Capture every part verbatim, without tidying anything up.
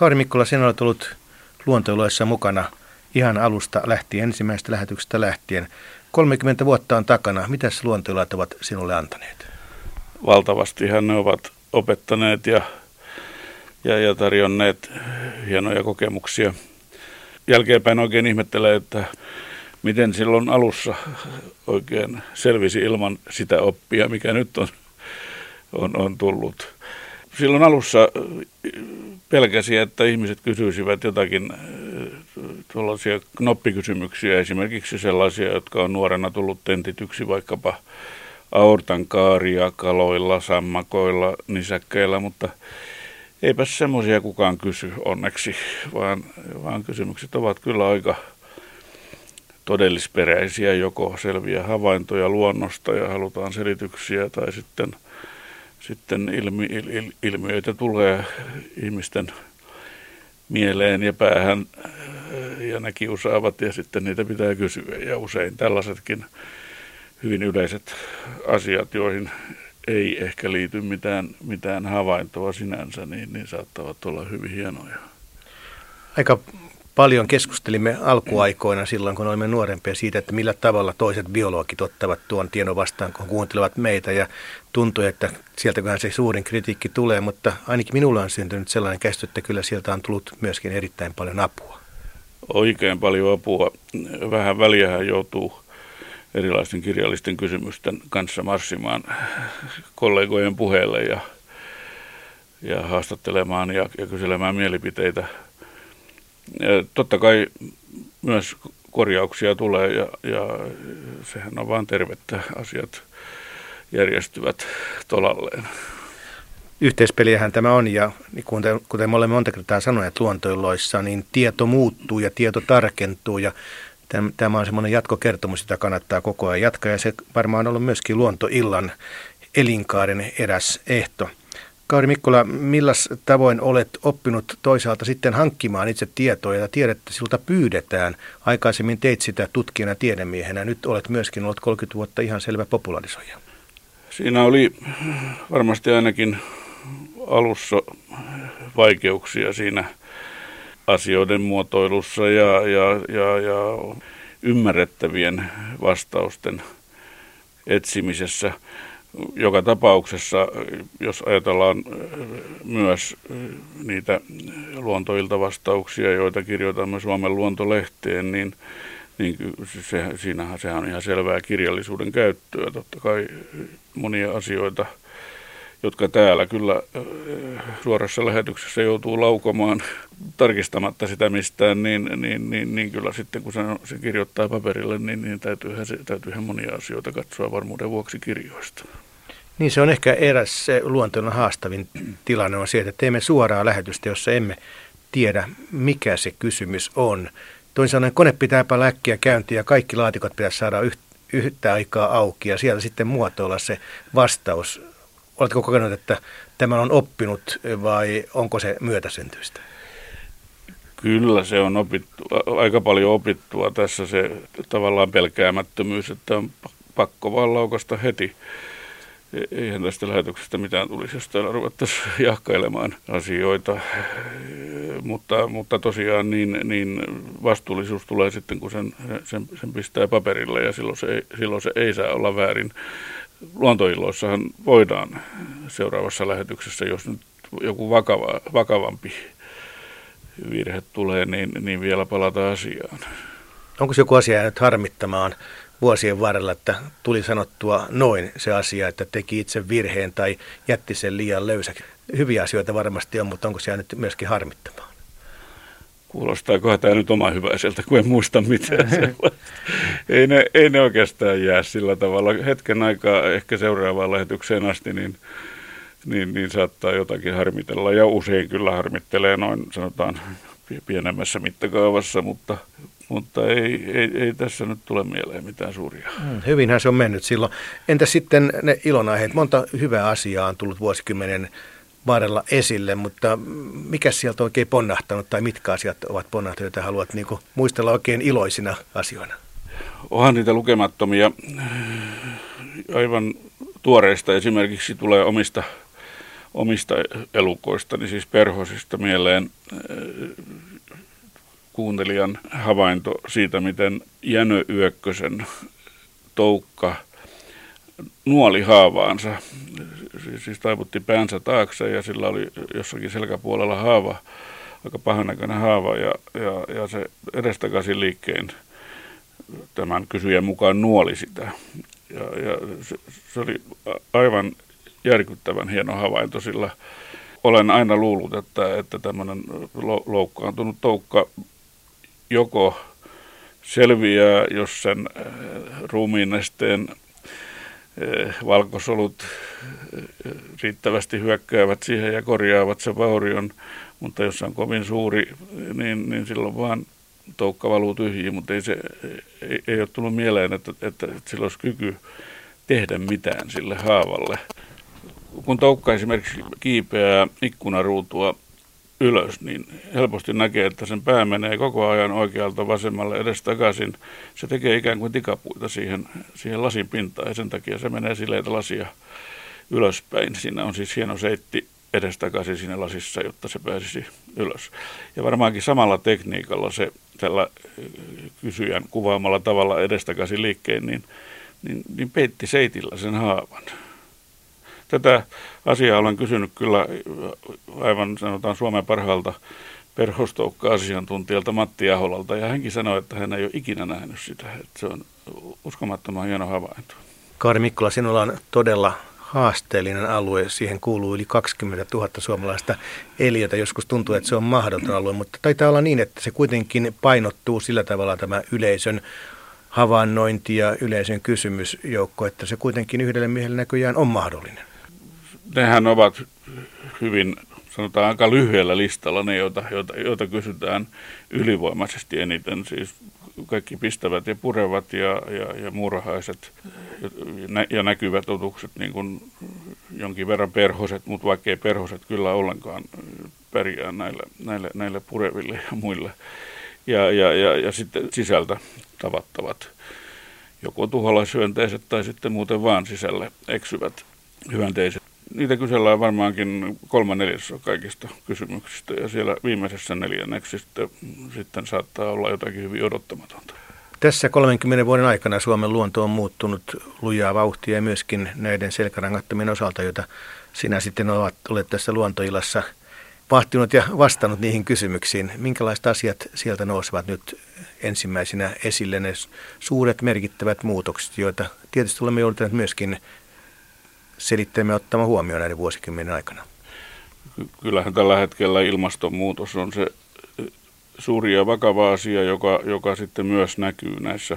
Kauri Mikkola, sinä olet ollut luontoiluissa mukana ihan alusta lähtien, ensimmäisestä lähetyksestä lähtien. kolmekymmentä vuotta on takana. Mitäs luontoilijat ovat sinulle antaneet? Valtavastihan ne ovat opettaneet ja, ja, ja tarjonneet hienoja kokemuksia. Jälkeenpäin oikein ihmettelee, että miten silloin alussa oikein selvisi ilman sitä oppia, mikä nyt on, on, on tullut. Silloin alussa pelkäsi, että ihmiset kysyisivät jotakin tuollaisia knoppikysymyksiä, esimerkiksi sellaisia, jotka on nuorena tullut tentityksi vaikkapa aortan kaaria kaloilla, sammakoilla, nisäkkäillä, mutta eipä semmoisia kukaan kysy onneksi, vaan, vaan kysymykset ovat kyllä aika todellisperäisiä, joko selviä havaintoja luonnosta ja halutaan selityksiä tai sitten, sitten ilmi, il, il, ilmiöitä tulee ihmisten mieleen ja päähän ja ne kiusaavat ja sitten niitä pitää kysyä ja usein tällaisetkin hyvin yleiset asiat, joihin ei ehkä liity mitään, mitään havaintoa sinänsä, niin, niin saattavat olla hyvin hienoja. Aika paljon keskustelimme alkuaikoina silloin, kun olimme nuorempia siitä, että millä tavalla toiset biologit ottavat tuon tiedon vastaan, kun kuuntelevat meitä. Ja tuntui, että sieltäköhän se suurin kritiikki tulee, mutta ainakin minulle on syntynyt sellainen käsitys, että kyllä sieltä on tullut myöskin erittäin paljon apua. Oikein paljon apua. Vähän väliähän joutuu erilaisten kirjallisten kysymysten kanssa marssimaan kollegojen puheelle ja, ja haastattelemaan ja, ja kyselemään mielipiteitä. Ja totta kai myös korjauksia tulee ja, ja sehän on vaan tervettä, asiat järjestyvät tolalleen. Yhteispeliähän tämä on ja kuten, kuten me olemme monta kertaa sanoneet luontoiloissa, niin tieto muuttuu ja tieto tarkentuu ja tämä on semmoinen jatkokertomus, jota kannattaa koko ajan jatkaa ja se varmaan on ollut myöskin luontoillan elinkaaren eräs ehto. Kauri Mikkola, millas tavoin olet oppinut toisaalta sitten hankkimaan itse tietoa ja tiedät, että sinulta pyydetään. Aikaisemmin teit sitä tutkijana tiedemiehenä, nyt olet myöskin ollut kolmekymmentä vuotta ihan selvä popularisoija. Siinä oli varmasti ainakin alussa vaikeuksia siinä asioiden muotoilussa ja, ja, ja, ja ymmärrettävien vastausten etsimisessä. Joka tapauksessa, jos ajatellaan myös niitä luontoiltavastauksia, joita kirjoitamme Suomen luontolehteen, niin, niin se, siinähän sehän on ihan selvää kirjallisuuden käyttöä. Totta kai monia asioita, jotka täällä kyllä suorassa lähetyksessä joutuu laukomaan tarkistamatta sitä mistään, niin, niin, niin, niin kyllä sitten kun se, se kirjoittaa paperille, niin, niin täytyyhän, se, täytyyhän monia asioita katsoa varmuuden vuoksi kirjoista. Niin se on ehkä eräs se luontoilun haastavin tilanne on se, että teemme suoraa lähetystä, jossa emme tiedä, mikä se kysymys on. Toisin sanoen kone pitää paljon äkkiä käyntiin ja kaikki laatikot pitäisi saada yhtä aikaa auki ja siellä sitten muotoilla se vastaus. Oletko kokenut, että tämä on oppinut vai onko se myötäsyntyistä? Kyllä se on opittu, aika paljon opittua tässä se tavallaan pelkäämättömyys, että on pakko vaan laukasta heti. Eihän tästä lähetyksestä mitään tulisi, jos täällä ruvettaisiin jahkailemaan asioita, mutta, mutta tosiaan niin, niin vastuullisuus tulee sitten, kun sen, sen, sen pistää paperille ja silloin se, silloin se ei saa olla väärin. Luontoilloissahan voidaan seuraavassa lähetyksessä, jos nyt joku vakava, vakavampi virhe tulee, niin, niin vielä palata asiaan. Onko joku asia jäänyt harmittamaan vuosien varrella, että tuli sanottua noin se asia, että teki itse virheen tai jätti sen liian löysäksi? Hyviä asioita varmasti on, mutta onko se jäänyt myöskin harmittamaan? Kuulostaakohan tämä nyt oma hyväiseltä, kun en muista mitään sellaista. Ei ne, ei ne oikeastaan jää sillä tavalla. Hetken aikaa ehkä seuraavaan lähetykseen asti, niin, niin, niin saattaa jotakin harmitella. Ja usein kyllä harmittelee noin, sanotaan, pienemmässä mittakaavassa, mutta, mutta ei, ei, ei tässä nyt tule mieleen mitään suuria. Hmm, hyvinhän se on mennyt silloin. Entä sitten ne ilonaiheet? Monta hyvää asiaa on tullut vuosikymmenen varrella esille, mutta mikä sieltä on oikein ponnahtanut tai mitkä asiat ovat ponnahtaneet, joita haluat niin kuin muistella oikein iloisina asioina? Onhan niitä lukemattomia. Aivan tuoreista esimerkiksi tulee omista, omista elukoistani, siis perhosista mieleen kuuntelijan havainto siitä, miten Jänö-Yökkösen toukka nuoli haavaansa, siis taivutti päänsä taakse ja sillä oli jossakin selkäpuolella haava, aika pahannäköinen haava ja, ja, ja se edestakaisin liikkeen tämän kysyjän mukaan nuoli sitä. Ja, ja se, se oli aivan järkyttävän hieno havainto, sillä olen aina luullut, että, että tämmöinen loukkaantunut toukka joko selviää, jos sen ruumiinesteen valkosolut riittävästi hyökkäävät siihen ja korjaavat sen vaurion, mutta jos se on kovin suuri, niin, niin silloin vaan toukka valuu tyhjiin, mutta ei, se, ei, ei ole tullut mieleen, että, että, että sillä olisi kyky tehdä mitään sille haavalle. Kun toukka esimerkiksi kiipeää ikkunaruutua ylös, niin helposti näkee, että sen pää menee koko ajan oikealta vasemmalle edestakaisin. Se tekee ikään kuin tikapuita siihen, siihen lasin pintaan ja sen takia se menee sileitä lasia ylöspäin. Siinä on siis hieno seitti edestakaisin siinä lasissa, jotta se pääsisi ylös. Ja varmaankin samalla tekniikalla se tällä kysyjän kuvaamalla tavalla edestakaisin liikkeen, niin, niin, niin peitti seitillä sen haavan. Tätä asiaa olen kysynyt kyllä aivan sanotaan Suomen parhaalta perhostoukka-asiantuntijalta Matti Aholalta, ja hänkin sanoi, että hän ei ole ikinä nähnyt sitä. Että se on uskomattoman hieno havainto. Kaari Mikkola, sinulla on todella haasteellinen alue. Siihen kuuluu yli kaksikymmentätuhatta suomalaista eliötä. Joskus tuntuu, että se on mahdoton alue, mutta taitaa olla niin, että se kuitenkin painottuu sillä tavalla tämä yleisön havainnointi ja yleisön kysymysjoukko, että se kuitenkin yhdelle miehelle näköjään on mahdollinen. Nehän ovat hyvin, sanotaan aika lyhyellä listalla ne, joita, joita, joita kysytään ylivoimaisesti eniten. Siis kaikki pistävät ja purevat ja, ja, ja murhaiset ja, ja näkyvät otukset, niin kuin jonkin verran perhoset, mutta vaikkei perhoset kyllä ollenkaan pärjää näille, näille, näille pureville ja muille. Ja, ja, ja, ja sitten sisältä tavattavat joko tuholaishyönteiset tai sitten muuten vaan sisälle eksyvät hyönteiset. Niitä kysellään varmaankin kolme neljäsosa kaikista kysymyksistä ja siellä viimeisessä neljänneksi sitten, sitten saattaa olla jotakin hyvin odottamatonta. Tässä kolmenkymmenen vuoden aikana Suomen luonto on muuttunut lujaa vauhtia ja myöskin näiden selkärangattomien osalta, joita sinä sitten olet, olet tässä luontoilassa vahtinut ja vastannut niihin kysymyksiin. Minkälaiset asiat sieltä nousevat nyt ensimmäisenä esille, ne suuret merkittävät muutokset, joita tietysti olemme joutuneet myöskin selittämään ottamaan huomioon näiden vuosikymmenen aikana? Kyllähän tällä hetkellä ilmastonmuutos on se suuri ja vakava asia, joka, joka sitten myös näkyy näissä,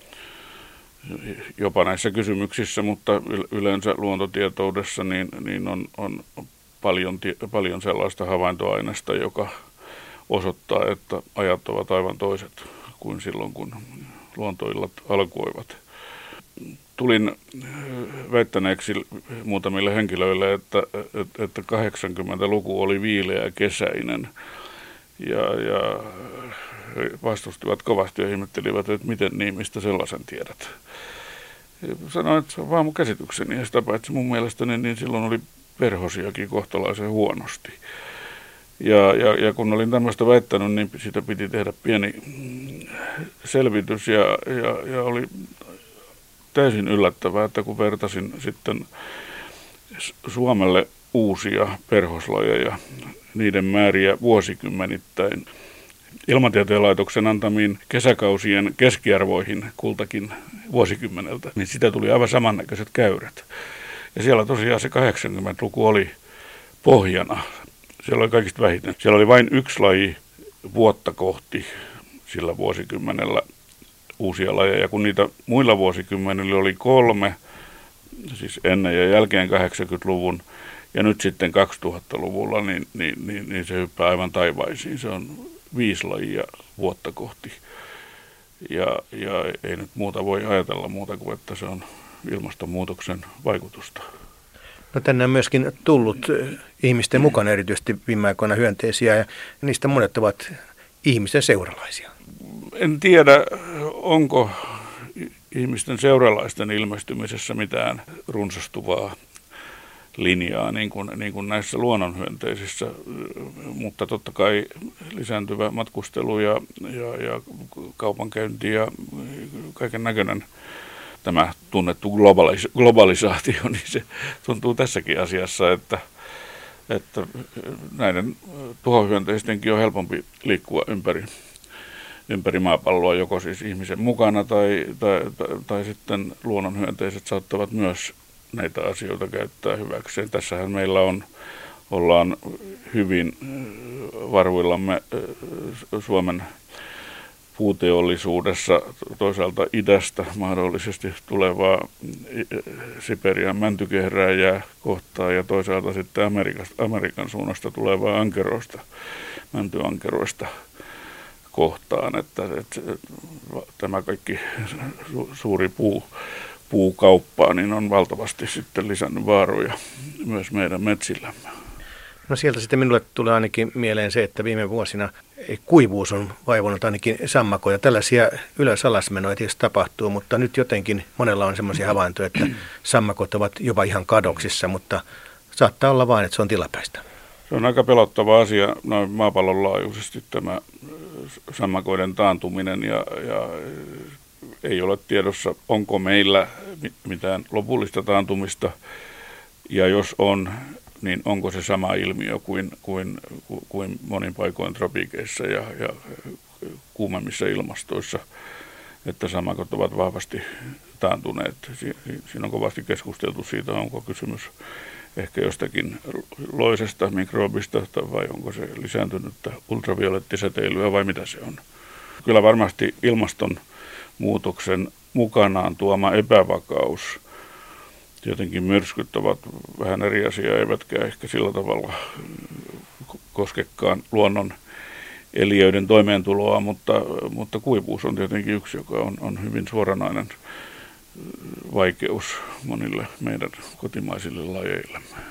jopa näissä kysymyksissä, mutta yleensä luontotietoudessa niin, niin on, on paljon, paljon sellaista havaintoaineista, joka osoittaa, että ajat ovat aivan toiset kuin silloin, kun luontoillat alkoivat. Tulin väittäneeksi muutamille henkilöille, että, että kahdeksankymmentäluku oli viileä kesäinen ja, ja vastustivat kovasti ja ihmettelivät, että miten niin, mistä sellaisen tiedät. Sanoin, että se on vaan mun käsitykseni ja sitä paitsi mun mielestäni niin silloin oli perhosiakin kohtalaisen huonosti. Ja, ja, ja kun olin tämmöistä väittänyt, niin siitä piti tehdä pieni selvitys ja, ja, ja oli täysin yllättävää, että kun vertasin sitten Suomelle uusia perhoslajeja, niiden määriä vuosikymmenittäin Ilmatieteen laitoksen antamiin kesäkausien keskiarvoihin kultakin vuosikymmeneltä, niin sitä tuli aivan samannäköiset käyrät. Ja siellä tosiaan se kahdeksankymmentäluku oli pohjana. Siellä oli kaikista vähiten. Siellä oli vain yksi laji vuotta kohti sillä vuosikymmenellä uusia lajeja, kun niitä muilla vuosikymmenillä oli kolme, siis ennen ja jälkeen kahdeksankymmentäluvun, ja nyt sitten kaksituhattaluvulla, niin, niin, niin, niin se hyppää aivan taivaisiin. Se on viisi lajia vuotta kohti. Ja, ja ei nyt muuta voi ajatella muuta kuin, että se on ilmastonmuutoksen vaikutusta. No tänne on myöskin tullut ihmisten mukana erityisesti viime aikoina hyönteisiä, ja niistä monet ovat ihmisten seuralaisia. En tiedä, onko ihmisten seuralaisten ilmestymisessä mitään runsastuvaa linjaa niin kuin, niin kuin näissä luonnonhyönteisissä, mutta totta kai lisääntyvä matkustelu ja, ja, ja kaupankäynti ja kaiken näköinen tämä tunnettu globalis- globalisaatio, niin se tuntuu tässäkin asiassa, että, että näiden tuhohyönteistenkin on helpompi liikkua ympäri, ympäri maapalloa, joko siis ihmisen mukana tai, tai, tai, tai sitten luonnonhyönteiset saattavat myös näitä asioita käyttää hyväkseen. Tässähän meillä on, ollaan hyvin varvuillamme Suomen puuteollisuudessa toisaalta idästä mahdollisesti tulevaa Siperian mäntykehrääjää kohtaa ja toisaalta sitten Amerikasta, Amerikan suunnasta tulevaa ankeroista, mäntyankeroista kohtaan, että, että tämä kaikki su, suuri puu, puukauppaa niin on valtavasti sitten lisännyt vaaroja myös meidän metsillämme. No sieltä sitten minulle tulee ainakin mieleen se, että viime vuosina kuivuus on vaivannut ainakin sammakoja. Tällaisia ylös-alasmenoja tietysti tapahtuu, mutta nyt jotenkin monella on semmoisia havaintoja, että sammakot ovat jopa ihan kadoksissa, mutta saattaa olla vain, että se on tilapäistä. Se on aika pelottava asia noin maapallon laajuisesti tämä sammakoiden taantuminen ja, ja ei ole tiedossa, onko meillä mitään lopullista taantumista ja jos on, niin onko se sama ilmiö kuin, kuin, kuin monin paikoin tropiikeissa ja, ja kuumemmissa ilmastoissa, että sammakot ovat vahvasti taantuneet. Siinä on kovasti keskusteltu siitä, onko kysymys ehkä jostakin loisesta mikrobista vai onko se lisääntynyttä ultraviolettisäteilyä vai mitä se on. Kyllä varmasti ilmastonmuutoksen mukanaan tuoma epävakaus, jotenkin myrskyt ovat vähän eri asia, eivätkä ehkä sillä tavalla koskekaan luonnon eliöiden toimeentuloa, mutta, mutta kuivuus on tietenkin yksi, joka on, on hyvin suoranainen vaikeus monille meidän kotimaisille lajeillemme.